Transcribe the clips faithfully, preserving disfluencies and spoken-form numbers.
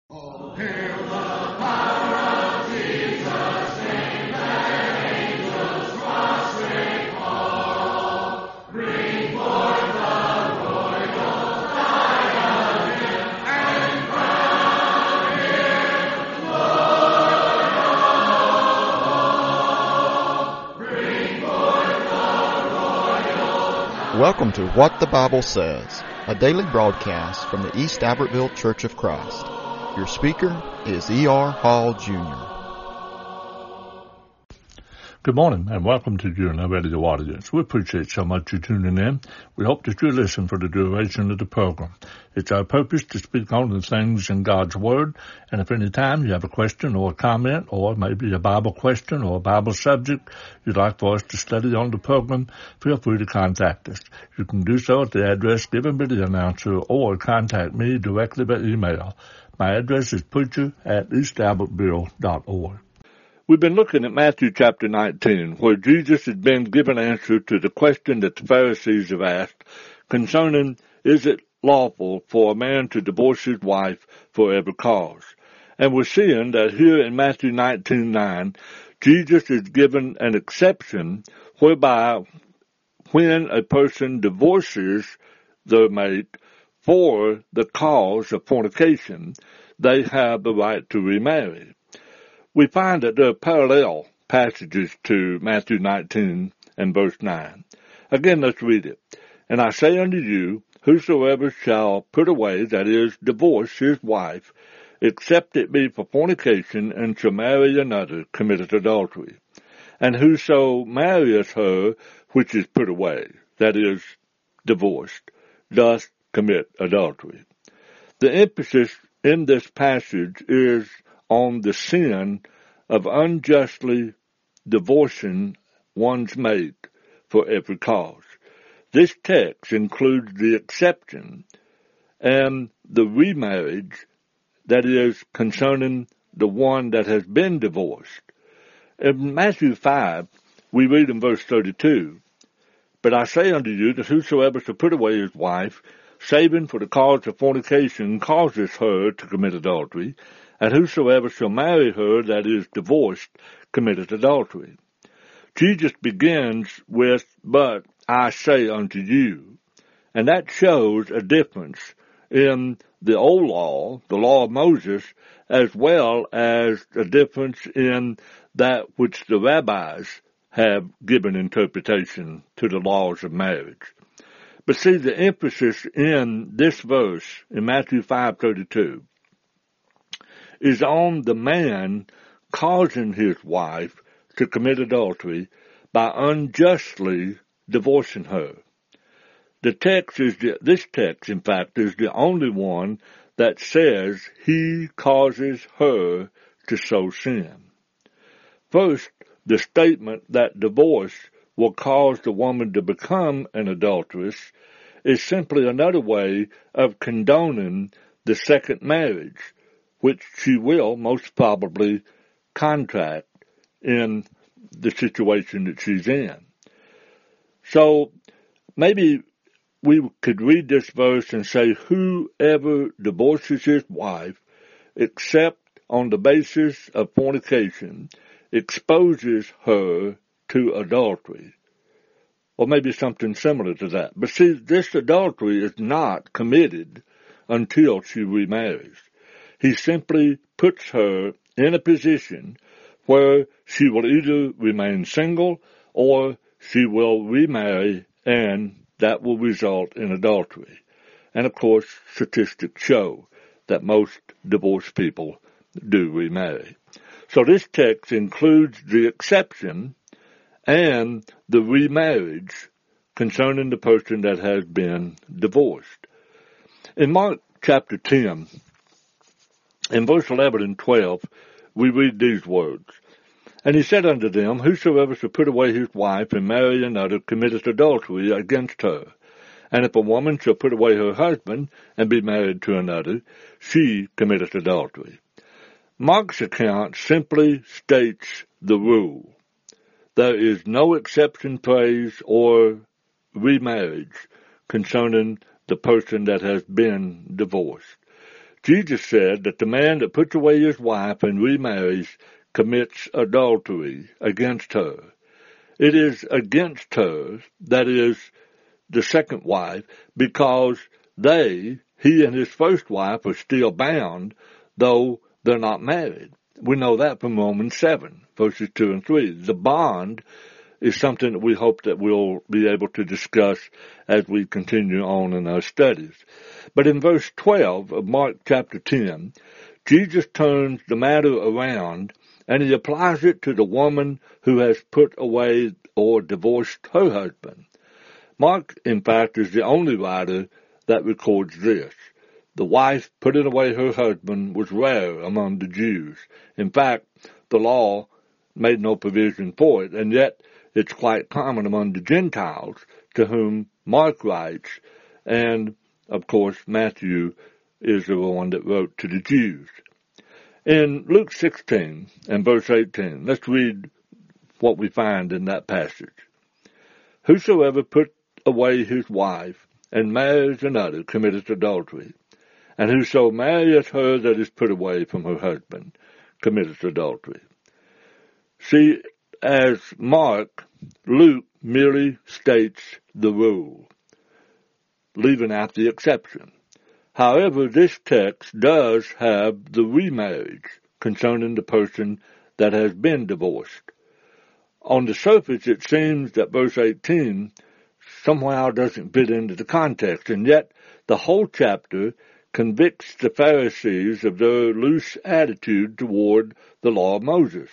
Oh, hail the power of Jesus' name, let angels prostrate fall. Bring forth the royal diadem and crown him Lord of all. Bring forth the royal diadem. Welcome to What the Bible Says, a daily broadcast from the East Albertville Church of Christ. Your speaker is E R Hall, Junior Good morning, and welcome to you and our radio audience. We appreciate so much you tuning in. We hope that you listen for the duration of the program. It's our purpose to speak on the things in God's Word, and if any time you have a question or a comment, or maybe a Bible question or a Bible subject you'd like for us to study on the program, feel free to contact us. You can do so at the address given by the announcer, or contact me directly by email. My address is preacher at east albertville dot org. We've been looking at Matthew chapter nineteen, where Jesus has been given answer to the question that the Pharisees have asked concerning, is it lawful for a man to divorce his wife for every cause? And we're seeing that here in Matthew nineteen nine, Jesus is given an exception whereby when a person divorces their mate for the cause of fornication, they have the right to remarry. We find that there are parallel passages to Matthew nineteen and verse nine. Again, let's read it. And I say unto you, whosoever shall put away, that is, divorce his wife, except it be for fornication, and shall marry another, committeth adultery. And whoso marrieth her which is put away, that is, divorced, doth commit adultery. The emphasis in this passage is on the sin of unjustly divorcing one's mate for every cause. This text includes the exception and the remarriage, that is, concerning the one that has been divorced. In Matthew five, we read in verse thirty-two, But I say unto you that whosoever shall put away his wife, saving for the cause of fornication, causes her to commit adultery, and whosoever shall marry her that is divorced committeth adultery. Jesus begins with, But I say unto you, and that shows a difference in the old law, the law of Moses, as well as a difference in that which the rabbis have given interpretation to the laws of marriage. But see, the emphasis in this verse, in Matthew five thirty-two, is on the man causing his wife to commit adultery by unjustly divorcing her. The text is the, this text, in fact, is the only one that says he causes her to so sin. First, the statement that divorce will cause the woman to become an adulteress is simply another way of condoning the second marriage, which she will most probably contract in the situation that she's in. So maybe we could read this verse and say, whoever divorces his wife, except on the basis of fornication, exposes her to adultery. Or maybe something similar to that. But see, this adultery is not committed until she remarries. He simply puts her in a position where she will either remain single or she will remarry, and that will result in adultery. And of course, statistics show that most divorced people do remarry. So this text includes the exception and the remarriage concerning the person that has been divorced. In Mark chapter ten, in verse eleven and twelve, we read these words. And he said unto them, Whosoever shall put away his wife and marry another committeth adultery against her. And if a woman shall put away her husband and be married to another, she committeth adultery. Mark's account simply states the rule. There is no exception phrase or remarriage concerning the person that has been divorced. Jesus said that the man that puts away his wife and remarries commits adultery against her. It is against her, that is, the second wife, because they, he and his first wife, are still bound, though they're not married. We know that from Romans seven, verses two and three. The bond is something that we hope that we'll be able to discuss as we continue on in our studies. But in verse twelve of Mark chapter ten, Jesus turns the matter around and he applies it to the woman who has put away or divorced her husband. Mark, in fact, is the only writer that records this. The wife putting away her husband was rare among the Jews. In fact, the law made no provision for it, and yet it's quite common among the Gentiles to whom Mark writes, and, of course, Matthew is the one that wrote to the Jews. In Luke sixteen and verse eighteen, let's read what we find in that passage. Whosoever put away his wife and marries another committeth adultery, and whoso marrieth her that is put away from her husband committeth adultery. See, as Mark, Luke merely states the rule, leaving out the exception. However, this text does have the remarriage concerning the person that has been divorced. On the surface, it seems that verse eighteen somehow doesn't fit into the context, and yet the whole chapter convicts the Pharisees of their loose attitude toward the law of Moses.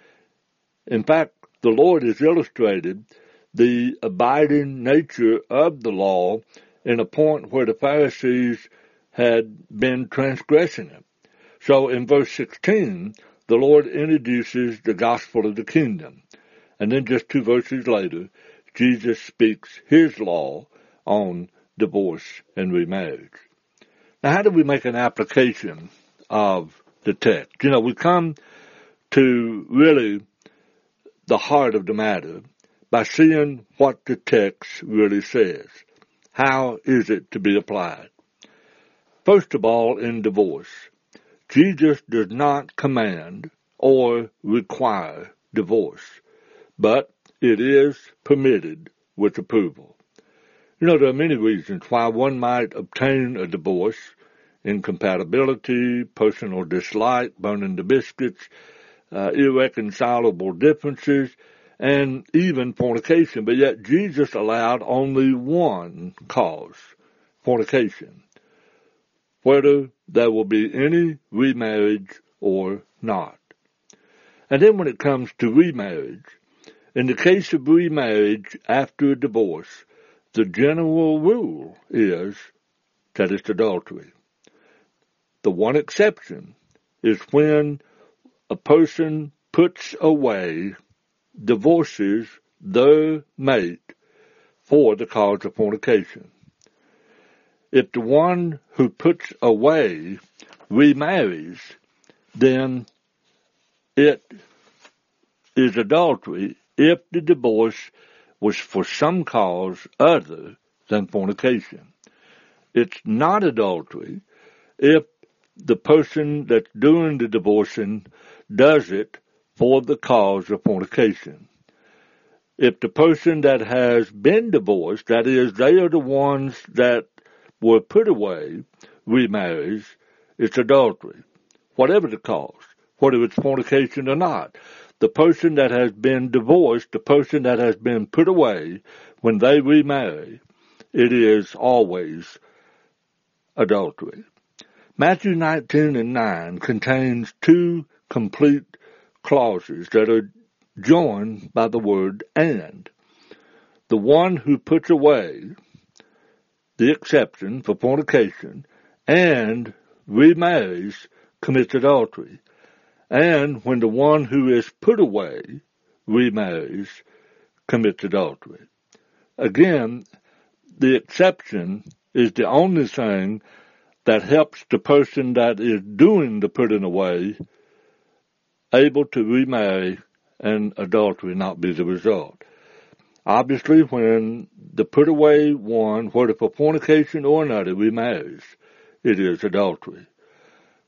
In fact, the Lord has illustrated the abiding nature of the law in a point where the Pharisees had been transgressing it. So in verse sixteen, the Lord introduces the gospel of the kingdom. And then just two verses later, Jesus speaks his law on divorce and remarriage. Now, how do we make an application of the text? You know, we come to really the heart of the matter by seeing what the text really says. How is it to be applied? First of all, in divorce, Jesus does not command or require divorce, but it is permitted with approval. You know, there are many reasons why one might obtain a divorce: incompatibility, personal dislike, burning the biscuits, uh, irreconcilable differences, and even fornication. But yet Jesus allowed only one cause, fornication, whether there will be any remarriage or not. And then when it comes to remarriage, in the case of remarriage after a divorce, the general rule is that it's adultery. The one exception is when a person puts away, divorces their mate for the cause of fornication. If the one who puts away remarries, then it is adultery if the divorce was for some cause other than fornication. It's not adultery if the person that's doing the divorcing does it for the cause of fornication. If the person that has been divorced, that is, they are the ones that were put away, remarries, it's adultery, whatever the cause, whether it's fornication or not. The person that has been divorced, the person that has been put away, when they remarry, it is always adultery. Matthew nineteen and nine contains two complete clauses that are joined by the word and. The one who puts away, the exception for fornication, and remarries commits adultery. And when the one who is put away remarries, commits adultery. Again, the exception is the only thing that helps the person that is doing the putting away able to remarry and adultery not be the result. Obviously, when the put away one, whether for fornication or another, remarries, it is adultery.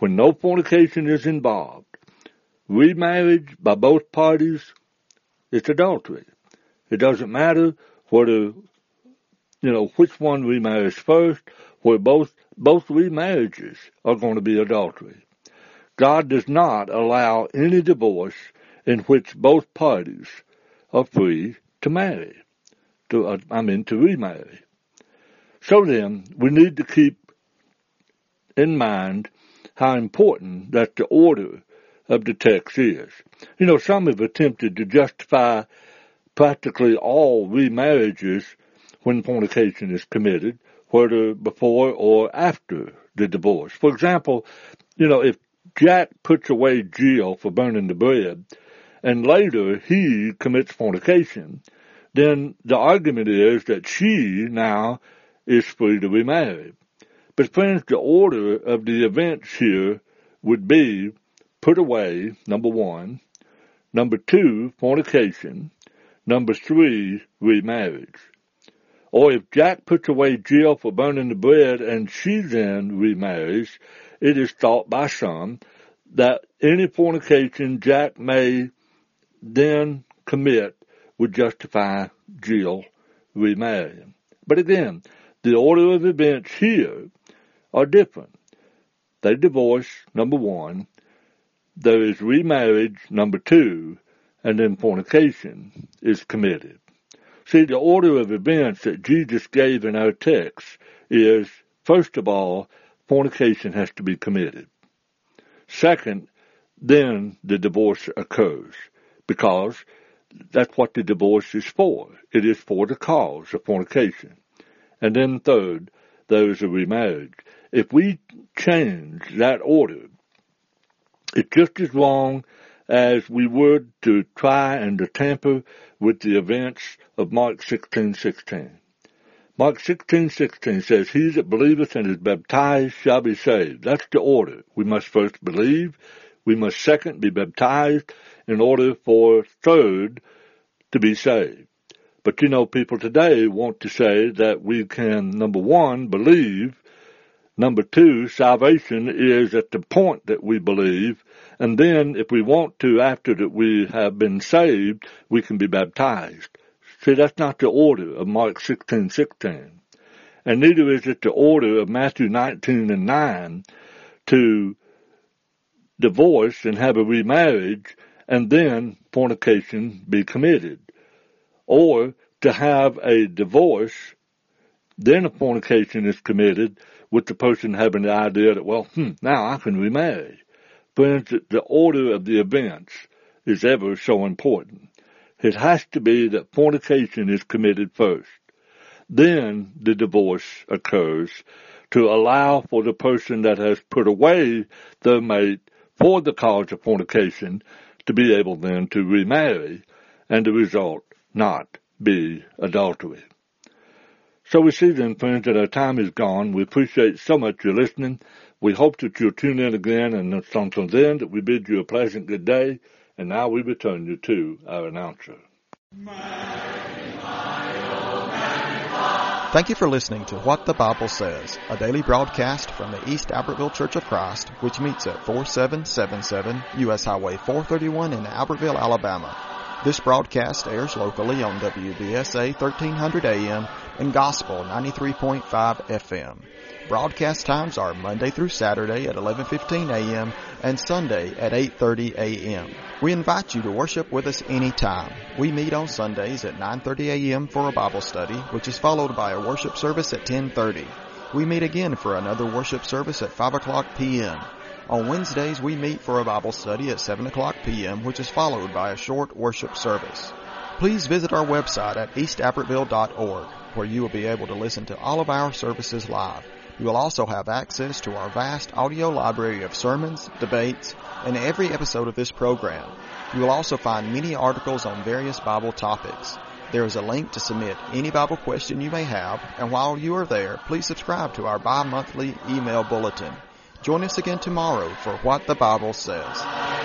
when no fornication is involved, remarriage by both parties, it's adultery. It doesn't matter whether, you know, which one remarries first, where both, both remarriages are going to be adultery. God does not allow any divorce in which both parties are free to marry, to, uh, I mean, to remarry. So then, we need to keep in mind how important that the order of the text is. You know, some have attempted to justify practically all remarriages when fornication is committed, whether before or after the divorce. For example, you know, if Jack puts away Jill for burning the bread, and later he commits fornication, then the argument is that she now is free to remarry. But friends, the order of the events here would be put away, number one, number two, fornication, number three, remarriage. Or if Jack puts away Jill for burning the bread and she then remarries, it is thought by some that any fornication Jack may then commit would justify Jill remarrying. But again, the order of events here are different. They divorce, number one. There is remarriage, number two, and then fornication is committed. See, the order of events that Jesus gave in our text is, first of all, fornication has to be committed. Second, then the divorce occurs, because that's what the divorce is for. It is for the cause of fornication. And then third, there is a remarriage. If we change that order, it's just as wrong as we would to try and to tamper with the events of Mark sixteen sixteen. Mark sixteen sixteen says, "He that believeth and is baptized shall be saved." That's the order. We must first believe. We must second be baptized in order for third to be saved. But you know, people today want to say that we can, number one, believe. Number two, salvation is at the point that we believe. And then if we want to, after that we have been saved, we can be baptized. See, that's not the order of Mark sixteen sixteen. And neither is it the order of Matthew nineteen and nine to divorce and have a remarriage and then fornication be committed. Or to have a divorce, then a fornication is committed with the person having the idea that, well, hmm, now I can remarry. Friends, the order of the events is ever so important. It has to be that fornication is committed first. Then the divorce occurs to allow for the person that has put away their mate for the cause of fornication to be able then to remarry, and the result not be adultery. So we see then, friends, that our time is gone. We appreciate so much your listening. We hope that you'll tune in again, and until then, that we bid you a pleasant good day. And now we return you to our announcer. Thank you for listening to What the Bible Says, a daily broadcast from the East Albertville Church of Christ, which meets at forty-seven seventy-seven U S Highway four thirty-one in Albertville, Alabama. This broadcast airs locally on W B S A thirteen hundred A M and Gospel ninety-three point five F M. Broadcast times are Monday through Saturday at eleven fifteen A M and Sunday at eight thirty A M. We invite you to worship with us anytime. We meet on Sundays at nine thirty A M for a Bible study, which is followed by a worship service at ten thirty. We meet again for another worship service at five o'clock P M On Wednesdays, we meet for a Bible study at seven o'clock P M, which is followed by a short worship service. Please visit our website at east albertville dot org, where you will be able to listen to all of our services live. You will also have access to our vast audio library of sermons, debates, and every episode of this program. You will also find many articles on various Bible topics. There is a link to submit any Bible question you may have, and while you are there, please subscribe to our bi-monthly email bulletin. Join us again tomorrow for What the Bible Says.